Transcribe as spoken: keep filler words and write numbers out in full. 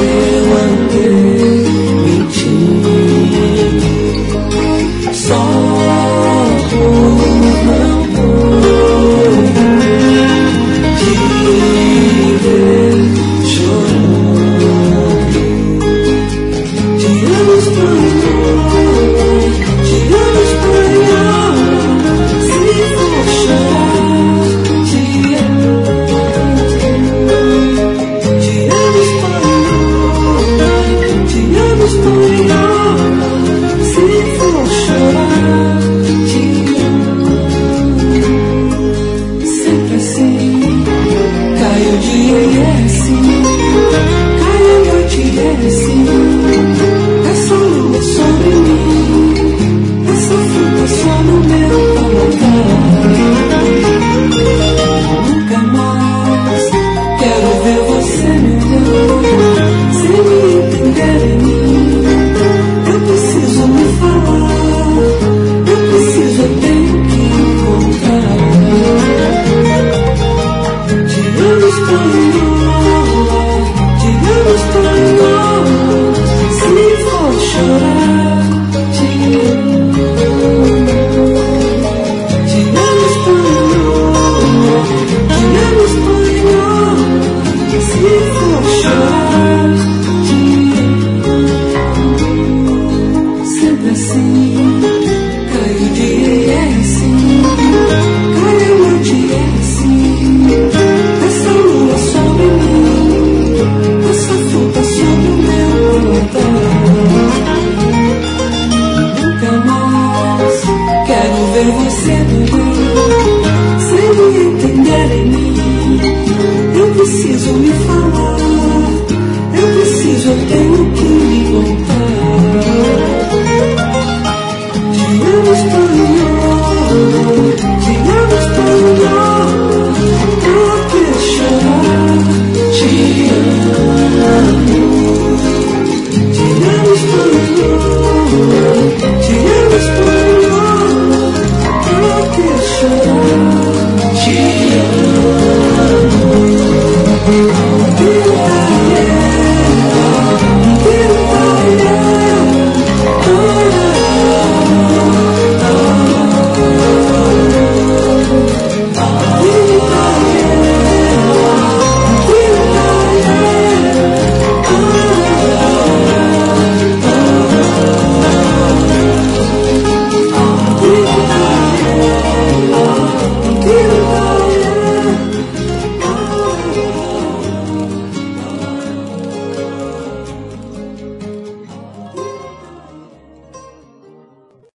eu andei mentindo, só por não poder te ver chorando. Te amo espanhol, te amo espanhol, se for chorar, te amo. Te amo espanhol, te amo espanhol, se for chorar, te amo. Sempre assim, cai o dia e é assim, cai a noite e é assim.